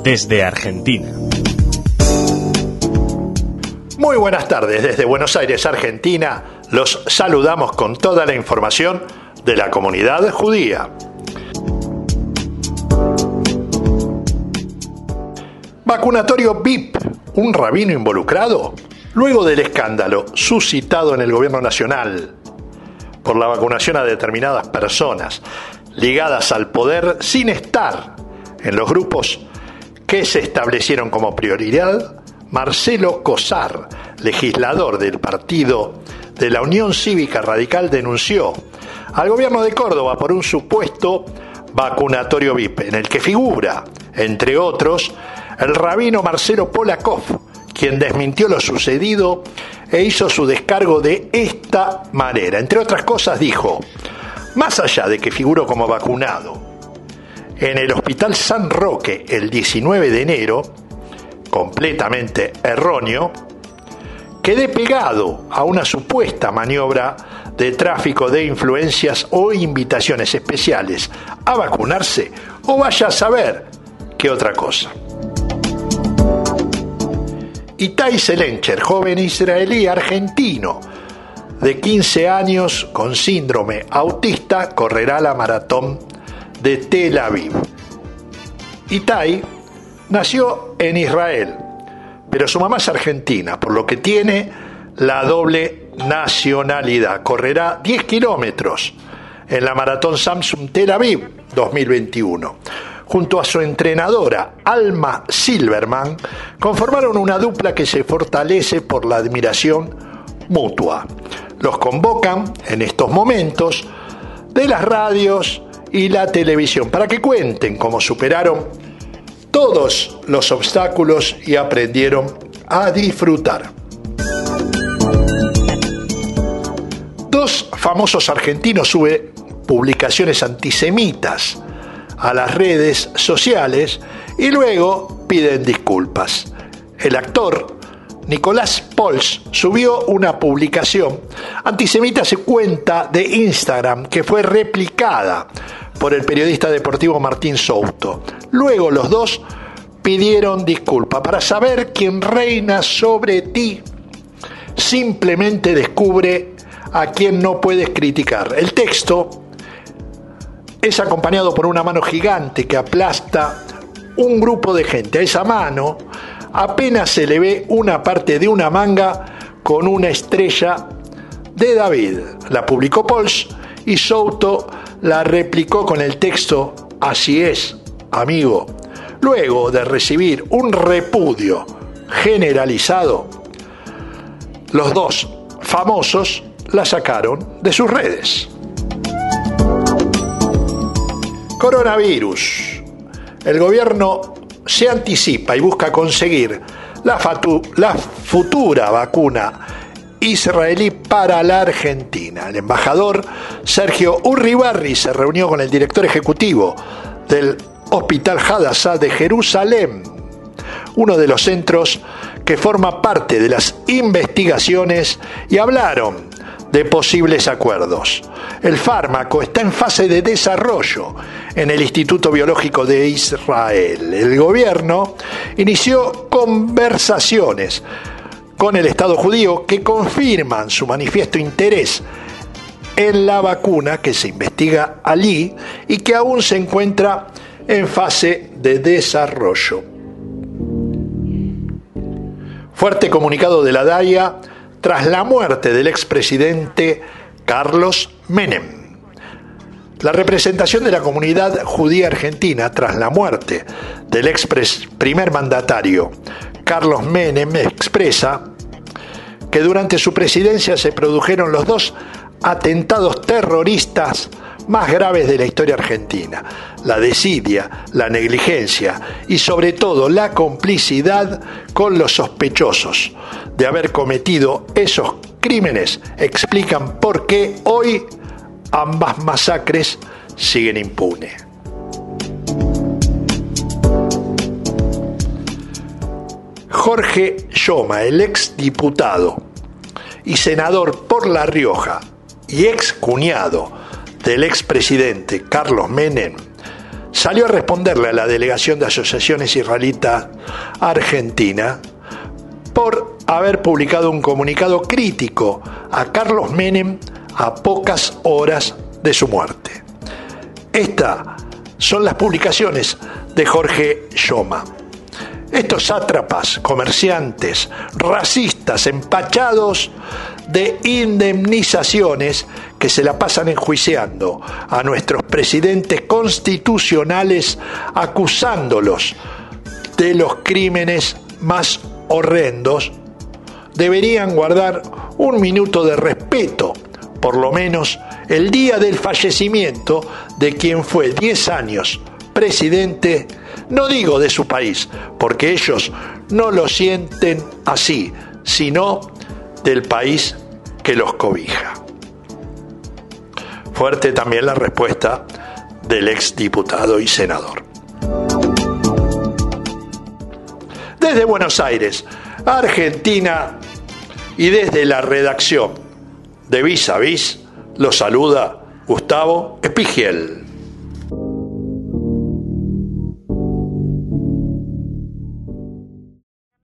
desde Argentina. Muy buenas tardes, desde Buenos Aires, Argentina. Los saludamos con toda la información de la comunidad judía. Vacunatorio VIP, un rabino involucrado, luego del escándalo suscitado en el gobierno nacional por la vacunación a determinadas personas ligadas al poder sin estar en los grupos que se establecieron como prioridad, Marcelo Cosar, legislador del partido de la Unión Cívica Radical, denunció al gobierno de Córdoba por un supuesto vacunatorio VIP, en el que figura, entre otros, el rabino Marcelo Polakov, quien desmintió lo sucedido e hizo su descargo de esta manera. Entre otras cosas dijo: más allá de que figuró como vacunado en el Hospital San Roque el 19 de enero, completamente erróneo, quedé pegado a una supuesta maniobra de tráfico de influencias o invitaciones especiales a vacunarse, o vaya a saber qué otra cosa. Itai Selencher, joven israelí argentino de 15 años con síndrome autista, correrá la maratón de Tel Aviv. Itai nació en Israel, pero su mamá es argentina, por lo que tiene la doble nacionalidad. Correrá 10 kilómetros en la maratón Samsung Tel Aviv 2021. Junto a su entrenadora, Alma Silverman, conformaron una dupla que se fortalece por la admiración mutua. Los convocan en estos momentos de las radios y la televisión para que cuenten cómo superaron todos los obstáculos y aprendieron a disfrutar. Dos famosos argentinos suben publicaciones antisemitas a las redes sociales y luego piden disculpas. El actor Nicolás Pols subió una publicación antisemita a su cuenta de Instagram, que fue replicada por el periodista deportivo Martín Souto. Luego los dos pidieron disculpas. Para saber quién reina sobre ti, simplemente descubre a quien no puedes criticar. El texto es acompañado por una mano gigante que aplasta un grupo de gente. A esa mano apenas se le ve una parte de una manga con una estrella de David. La publicó Pols y Souto la replicó con el texto: así es, amigo. Luego de recibir un repudio generalizado, los dos famosos la sacaron de sus redes. Coronavirus. El gobierno se anticipa y busca conseguir la futura vacuna israelí para la Argentina. El embajador Sergio Urribarri se reunió con el director ejecutivo del Hospital Hadassah de Jerusalén, uno de los centros que forma parte de las investigaciones, y hablaron de posibles acuerdos. El fármaco está en fase de desarrollo en el Instituto Biológico de Israel. El gobierno inició conversaciones con el Estado judío que confirman su manifiesto interés en la vacuna que se investiga allí y que aún se encuentra en fase de desarrollo. Fuerte comunicado de la DAIA tras la muerte del expresidente Carlos Menem. La representación de la comunidad judía argentina tras la muerte del primer mandatario Carlos Menem expresa que durante su presidencia se produjeron los dos atentados terroristas más graves de la historia argentina: la desidia, la negligencia y sobre todo la complicidad con los sospechosos de haber cometido esos crímenes explican por qué hoy ambas masacres siguen impunes. Jorge Yoma, el exdiputado y senador por La Rioja y ex cuñado del expresidente Carlos Menem, salió a responderle a la delegación de asociaciones israelitas argentina por haber publicado un comunicado crítico a Carlos Menem a pocas horas de su muerte. Estas son las publicaciones de Jorge Yoma. Estos sátrapas, comerciantes, racistas, empachados de indemnizaciones que se la pasan enjuiciando a nuestros presidentes constitucionales, acusándolos de los crímenes más horrendos, deberían guardar un minuto de respeto, por lo menos el día del fallecimiento de quien fue 10 años presidente, no digo de su país, porque ellos no lo sienten así, sino del país que los cobija. Fuerte también la respuesta del exdiputado y senador. Desde Buenos Aires, Argentina, y desde la redacción de Vis a Vis, los saluda Gustavo Espigiel.